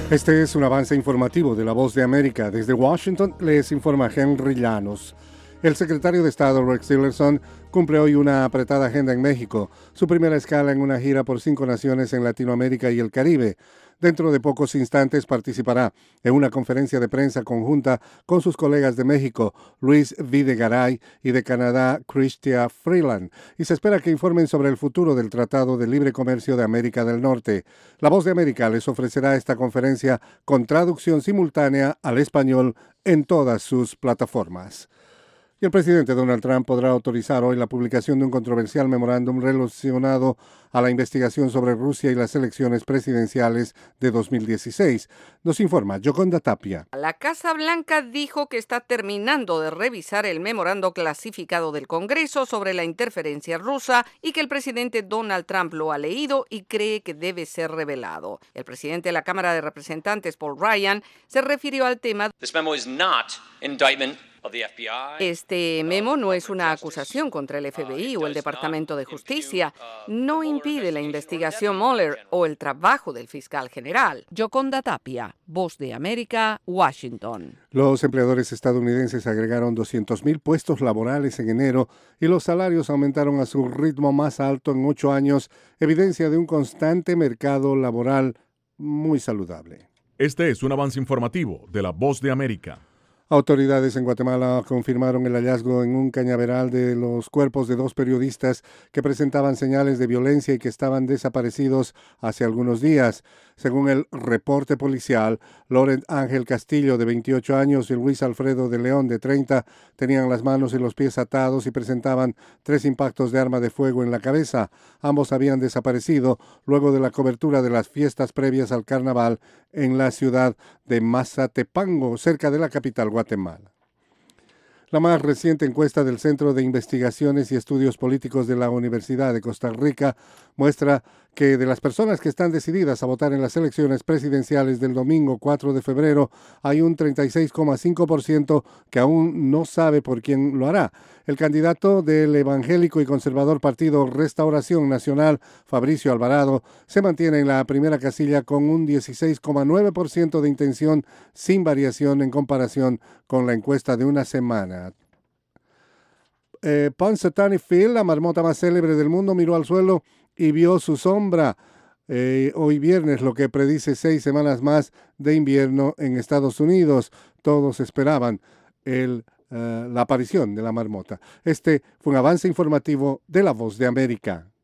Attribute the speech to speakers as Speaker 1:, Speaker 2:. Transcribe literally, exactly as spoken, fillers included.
Speaker 1: Este es un avance informativo de La Voz de América. Desde Washington les informa Henry Llanos. El secretario de Estado, Rex Tillerson, cumple hoy una apretada agenda en México, su primera escala en una gira por cinco naciones en Latinoamérica y el Caribe. Dentro de pocos instantes participará en una conferencia de prensa conjunta con sus colegas de México, Luis Videgaray, y de Canadá, Chrystia Freeland, y se espera que informen sobre el futuro del Tratado de Libre Comercio de América del Norte. La Voz de América les ofrecerá esta conferencia con traducción simultánea al español en todas sus plataformas. Y el presidente Donald Trump podrá autorizar hoy la publicación de un controversial memorándum relacionado a la investigación sobre Rusia y las elecciones presidenciales de dos mil dieciséis. Nos informa Yoconda Tapia.
Speaker 2: La Casa Blanca dijo que está terminando de revisar el memorando clasificado del Congreso sobre la interferencia rusa y que el presidente Donald Trump lo ha leído y cree que debe ser revelado. El presidente de la Cámara de Representantes, Paul Ryan, se refirió al tema.
Speaker 3: This memo is not indictment.
Speaker 2: Este memo no es una acusación contra el F B I o el Departamento de Justicia. No impide la investigación Mueller o el trabajo del fiscal general. Yoconda Tapia, Voz de América, Washington.
Speaker 1: Los empleadores estadounidenses agregaron doscientos mil puestos laborales en enero y los salarios aumentaron a su ritmo más alto en ocho años, evidencia de un constante mercado laboral muy saludable.
Speaker 4: Este es un avance informativo de La Voz de América.
Speaker 1: Autoridades en Guatemala confirmaron el hallazgo en un cañaveral de los cuerpos de dos periodistas que presentaban señales de violencia y que estaban desaparecidos hace algunos días. Según el reporte policial, Laurent Ángel Castillo, de veintiocho años, y Luis Alfredo de León, de treinta, tenían las manos y los pies atados y presentaban tres impactos de arma de fuego en la cabeza. Ambos habían desaparecido luego de la cobertura de las fiestas previas al carnaval en la ciudad de Mazatepango, cerca de la capital Guatemala. La más reciente encuesta del Centro de Investigaciones y Estudios Políticos de la Universidad de Costa Rica muestra que de las personas que están decididas a votar en las elecciones presidenciales del domingo cuatro de febrero, hay un treinta y seis coma cinco por ciento que aún no sabe por quién lo hará. El candidato del evangélico y conservador partido Restauración Nacional, Fabricio Alvarado, se mantiene en la primera casilla con un dieciséis coma nueve por ciento de intención, sin variación en comparación con la encuesta de una semana. Eh, Punxsutawney Phil, la marmota más célebre del mundo, miró al suelo y vio su sombra eh, hoy viernes, lo que predice seis semanas más de invierno en Estados Unidos. Todos esperaban el, uh, la aparición de la marmota. Este fue un avance informativo de La Voz de América.